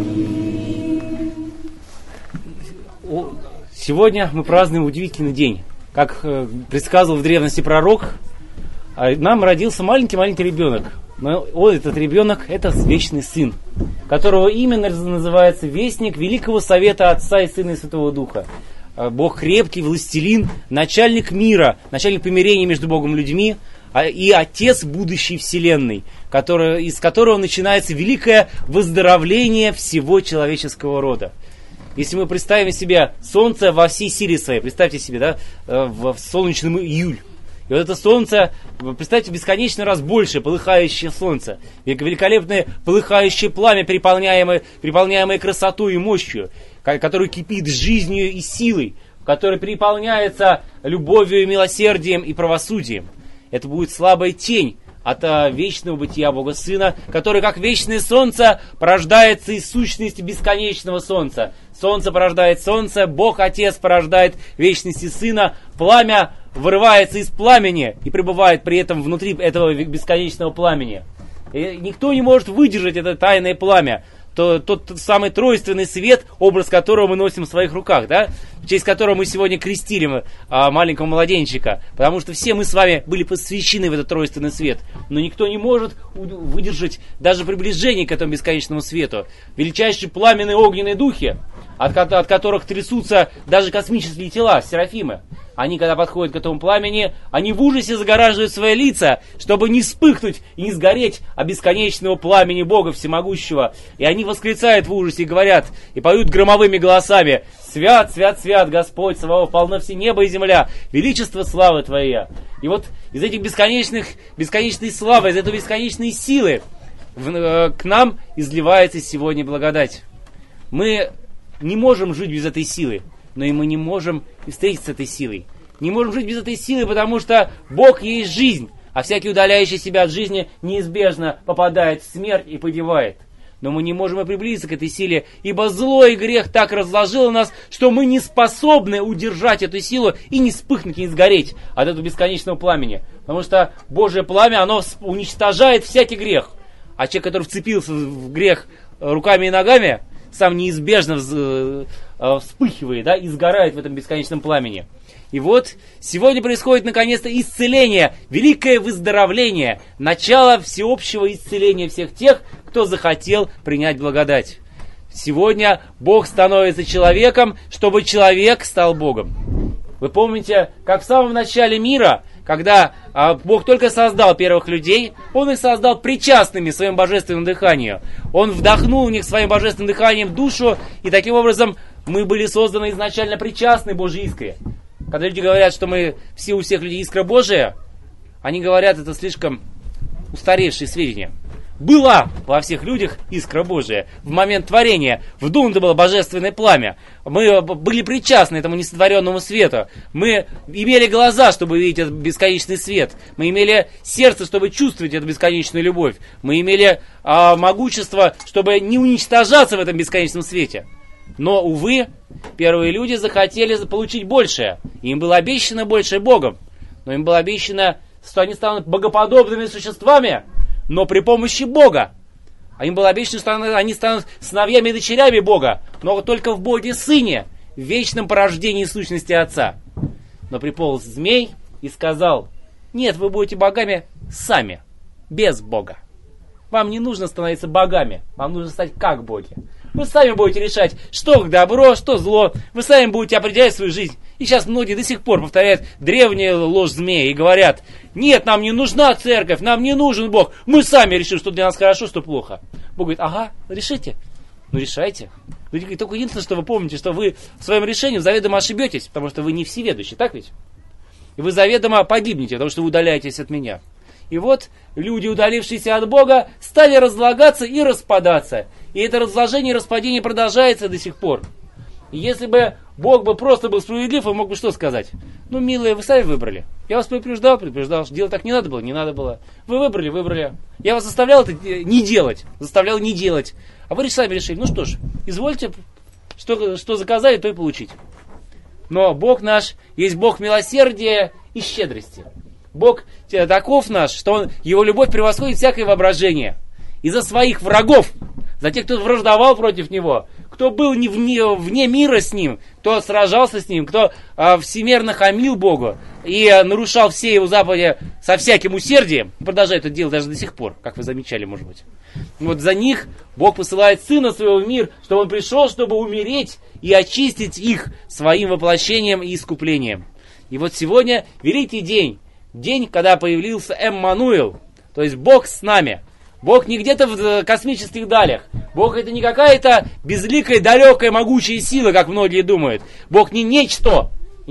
Сегодня мы празднуем удивительный день. Как предсказывал в древности пророк, нам родился маленький ребенок. Но этот ребенок – это вечный сын, которого имя называется Вестник Великого Совета Отца и Сына и Святого Духа. Бог крепкий, властелин, начальник мира, начальник примирения между Богом и людьми, и Отец будущей вселенной, из которого начинается великое выздоровление всего человеческого рода. Если мы представим себе солнце во всей силе своей, представьте себе, да, в солнечном июль. И вот это солнце, представьте, бесконечно раз больше, полыхающее солнце. Великолепное полыхающее пламя, переполняемое красотой и мощью, которое кипит жизнью и силой, которое переполняется любовью, милосердием и правосудием. Это будет слабая тень от вечного бытия Бога Сына, который, как вечное солнце, порождается из сущности бесконечного солнца. Солнце порождает солнце, Бог Отец порождает вечности Сына, пламя вырывается из пламени и пребывает при этом внутри этого бесконечного пламени. И никто не может выдержать это тайное пламя. Тот самый тройственный свет, образ которого мы носим в своих руках, да? В честь которого мы сегодня крестили маленького младенчика. Потому что все мы с вами были посвящены в этот тройственный свет. Но никто не может выдержать даже приближение к этому бесконечному свету. Величайшие пламенные огненные духи, от которых трясутся даже космические тела, серафимы. Они, когда подходят к этому пламени, они в ужасе загораживают свои лица, чтобы не вспыхнуть и не сгореть от бесконечного пламени Бога Всемогущего. И они восклицают в ужасе и говорят, и поют громовыми голосами: «Свят, свят, свят, Господь Саваоф, полно все небо и земля, величество славы Твоя». И вот из этих бесконечной славы, из этой бесконечной силы к нам изливается сегодня благодать. Мы не можем жить без этой силы, но и мы не можем встретиться с этой силой. Не можем жить без этой силы, потому что Бог есть жизнь, а всякий, удаляющий себя от жизни, неизбежно попадает в смерть и погибает. Но мы не можем и приблизиться к этой силе, ибо зло и грех так разложило нас, что мы не способны удержать эту силу и не вспыхнуть, и не сгореть от этого бесконечного пламени. Потому что Божье пламя, оно уничтожает всякий грех. А человек, который вцепился в грех руками и ногами, сам неизбежно вспыхивает, да, и сгорает в этом бесконечном пламени. И вот сегодня происходит наконец-то исцеление, великое выздоровление, начало всеобщего исцеления всех тех, кто захотел принять благодать. Сегодня Бог становится человеком, чтобы человек стал Богом. Вы помните, как в самом начале мира, когда Бог только создал первых людей, Он их создал причастными своим божественным дыханию. Он вдохнул в них своим божественным дыханием душу, и таким образом мы были созданы изначально причастны Божьей искре. Когда люди говорят, что мы все у всех людей искра Божия, они говорят, это слишком устаревшие сведения. Была во всех людях искра Божия. В момент творения вдунуто было божественное пламя. Мы были причастны этому несотворенному свету. Мы имели глаза, чтобы видеть этот бесконечный свет. Мы имели сердце, чтобы чувствовать эту бесконечную любовь. Мы имели могущество, чтобы не уничтожаться в этом бесконечном свете. Но, увы, первые люди захотели получить большее. Им было обещано большее Богом. Но им было обещано, что они станут богоподобными существами, но при помощи Бога. А им было обещано, что они станут сыновьями и дочерями Бога, но только в Боге Сыне, в вечном порождении сущности Отца. Но приполз змей и сказал: нет, вы будете богами сами, без Бога. Вам не нужно становиться богами, вам нужно стать как боги. Вы сами будете решать, что добро, что зло. Вы сами будете определять свою жизнь. И сейчас многие до сих пор повторяют древнюю ложь змея и говорят: нет, нам не нужна церковь, нам не нужен Бог. Мы сами решим, что для нас хорошо, что плохо. Бог говорит: ага, решите. Ну решайте. Только единственное, что вы помните, что вы в своем решении заведомо ошибетесь, потому что вы не всеведущий, так ведь? И вы заведомо погибнете, потому что вы удаляетесь от меня. И вот люди, удалившиеся от Бога, стали разлагаться и распадаться. И это разложение и распадение продолжается до сих пор. И если бы Бог бы просто был справедлив, он мог бы что сказать? Ну, милые, вы сами выбрали. Я вас предупреждал, что делать так не надо было. Вы выбрали. Я вас заставлял это не делать. А вы сами решили. Ну что ж, извольте, что заказали, то и получите. Но Бог наш есть Бог милосердия и щедрости. Бог таков наш, что Его любовь превосходит всякое воображение. И за своих врагов за тех, кто враждовал против него, кто был вне мира с ним, кто сражался с ним, кто всемерно хамил Богу и нарушал все его заповеди со всяким усердием, продолжает это делать даже до сих пор, как вы замечали, может быть. Вот за них Бог посылает Сына Своего в мир, чтобы Он пришел, чтобы умереть и очистить их своим воплощением и искуплением. И вот сегодня великий день, день, когда появился Эммануил, то есть Бог с нами. Бог не где-то в космических далях. Бог это не какая-то безликая, далекая, могучая сила, как многие думают. Бог не нечто,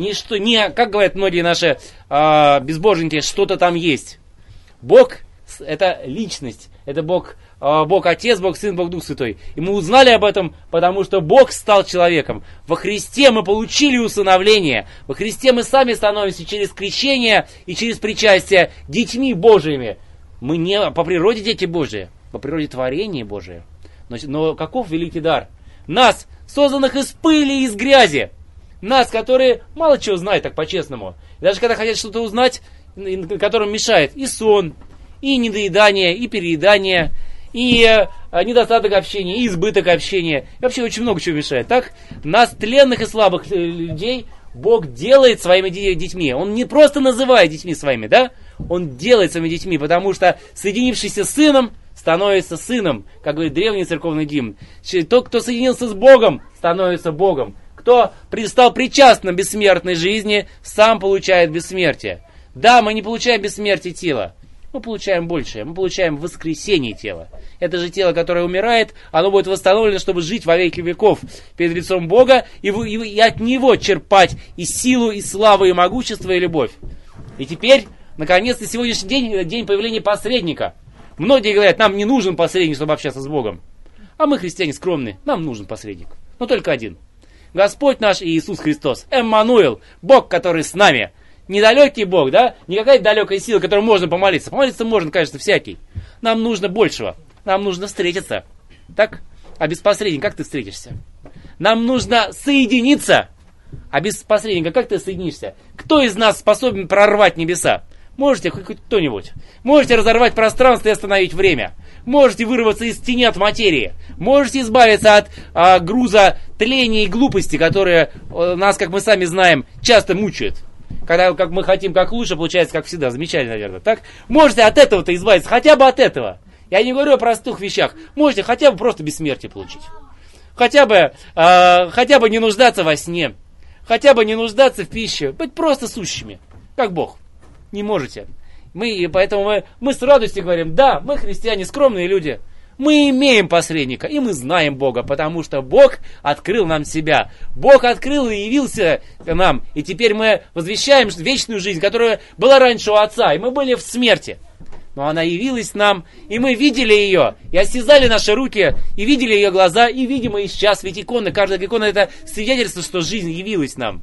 не, как говорят многие наши безбожники, что-то там есть. Бог это личность, это Бог Отец, Бог Сын, Бог Дух Святой. И мы узнали об этом, потому что Бог стал человеком. Во Христе мы получили усыновление. Во Христе мы сами становимся через крещение и через причастие детьми Божьими. Мы не по природе дети Божии, по природе творения Божие. Но каков великий дар? Нас, созданных из пыли и из грязи. Нас, которые мало чего знают, так по-честному. И даже когда хотят что-то узнать, которым мешает и сон, и недоедание, и переедание, и недостаток общения, и избыток общения. И вообще очень много чего мешает. Так, нас, тленных и слабых людей, Бог делает своими детьми. Он не просто называет детьми своими, да? Он делает своими детьми, потому что соединившийся с Сыном становится Сыном, как говорит древний церковный гимн. Тот, кто соединился с Богом, становится Богом. Кто стал причастным бессмертной жизни, сам получает бессмертие. Да, мы не получаем бессмертие тела, мы получаем большее, мы получаем воскресение тела. Это же тело, которое умирает, оно будет восстановлено, чтобы жить во веки веков перед лицом Бога и от Него черпать и силу, и славу, и могущество, и любовь. И теперь, наконец-то, сегодняшний день, день появления посредника. Многие говорят, нам не нужен посредник, чтобы общаться с Богом. А мы, христиане скромные, нам нужен посредник. Но только один. Господь наш Иисус Христос, Эммануил, Бог, который с нами. Недалекий Бог, да? Не какая-то далекая сила, которой можно помолиться. Помолиться можно, конечно, всякий. Нам нужно большего. Нам нужно встретиться. Так? А без посредника как ты встретишься? Нам нужно соединиться. А без посредника как ты соединишься? Кто из нас способен прорвать небеса? Можете хоть кто-нибудь? Можете разорвать пространство и остановить время? Можете вырваться из тени от материи? Можете избавиться от груза тления и глупости, которые нас, как мы сами знаем, часто мучают? Когда как мы хотим как лучше, получается как всегда. Замечательно, наверное. Так? Можете от этого-то избавиться, хотя бы от этого. Я не говорю о простых вещах. Можете хотя бы просто бессмертие получить. Хотя бы не нуждаться во сне. Хотя бы не нуждаться в пище. Быть просто сущими. Как Бог. Не можете. Поэтому мы с радостью говорим, да, мы христиане, скромные люди. Мы имеем посредника, и мы знаем Бога, потому что Бог открыл нам себя. Бог открыл и явился нам. И теперь мы возвещаем вечную жизнь, которая была раньше у Отца, и мы были в смерти. Но она явилась нам, и мы видели ее, и осязали наши руки, и видели ее глаза, и видим и сейчас. Ведь иконы, каждая икона это свидетельство, что жизнь явилась нам.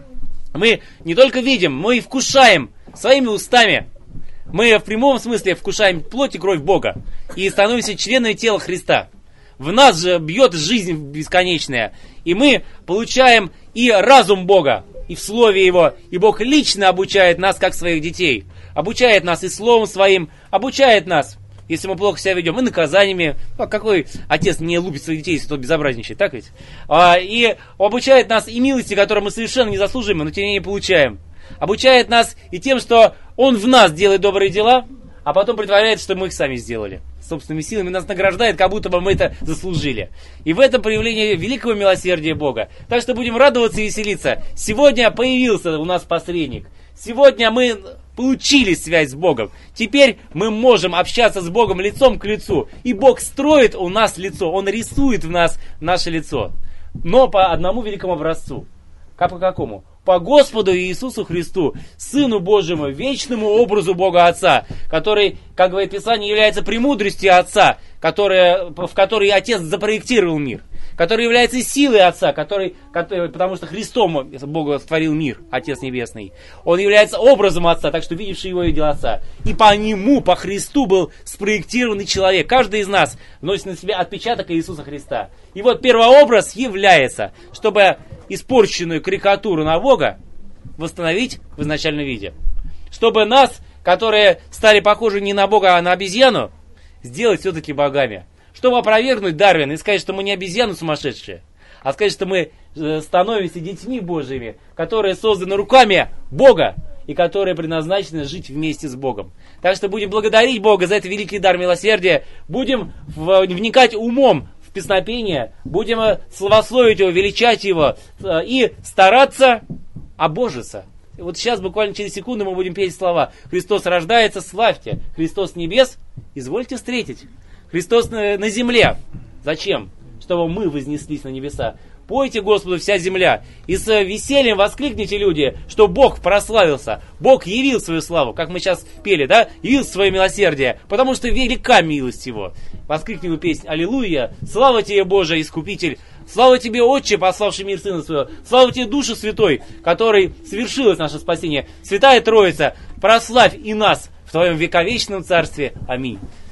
Мы не только видим, мы и вкушаем своими устами. Мы в прямом смысле вкушаем плоть и кровь Бога и становимся членами тела Христа. В нас же бьет жизнь бесконечная, и мы получаем и разум Бога, и в Слове Его, и Бог лично обучает нас, как своих детей. Обучает нас и Словом Своим, обучает нас, если мы плохо себя ведем, и наказаниями. Какой отец не лупит своих детей, если тот безобразничает, так ведь? И обучает нас и милости, которые мы совершенно не заслуживаем, но тем не менее получаем. Обучает нас и тем, что Он в нас делает добрые дела, а потом притворяется, что мы их сами сделали. Собственными силами нас награждает, как будто бы мы это заслужили. И в этом проявление великого милосердия Бога. Так что будем радоваться и веселиться. Сегодня появился у нас посредник. Сегодня мы получили связь с Богом. Теперь мы можем общаться с Богом лицом к лицу. И Бог строит у нас лицо. Он рисует в нас наше лицо. Но по одному великому образцу. Как по какому? По Господу Иисусу Христу, Сыну Божьему, вечному образу Бога Отца, который, как говорит Писание, является премудростью Отца, в которой Отец запроектировал мир, который является силой Отца, потому что Христом Бог творил мир, Отец Небесный. Он является образом Отца, так что видевший Его видел Отца. И по Нему, по Христу был спроектированный человек. Каждый из нас носит на себе отпечаток Иисуса Христа. И вот первообраз является, чтобы испорченную карикатуру на Бога восстановить в изначальном виде. Чтобы нас, которые стали похожи не на Бога, а на обезьяну, сделать все-таки богами. чтобы опровергнуть Дарвина и сказать, что мы не обезьяны сумасшедшие, а сказать, что мы становимся детьми Божьими, которые созданы руками Бога и которые предназначены жить вместе с Богом. Так что будем благодарить Бога за этот великий дар милосердия, будем вникать умом в песнопение, будем славословить Его, величать Его и стараться обожиться. И вот сейчас, буквально через секунду, мы будем петь слова: «Христос рождается, славьте! Христос с небес, извольте встретить! Христос на земле». Зачем? Чтобы мы вознеслись на небеса. Пойте Господу вся земля, и с весельем воскликните, люди, что Бог прославился, Бог явил свою славу, как мы сейчас пели, да, явил свое милосердие, потому что велика милость Его. Воскликни вы песнь: «Аллилуйя! Слава Тебе, Боже, Искупитель! Слава Тебе, Отче, пославший мир Сына Своего! Слава Тебе, Душе Святой, который совершилось наше спасение! Святая Троица, прославь и нас в Твоем вековечном Царстве! Аминь!»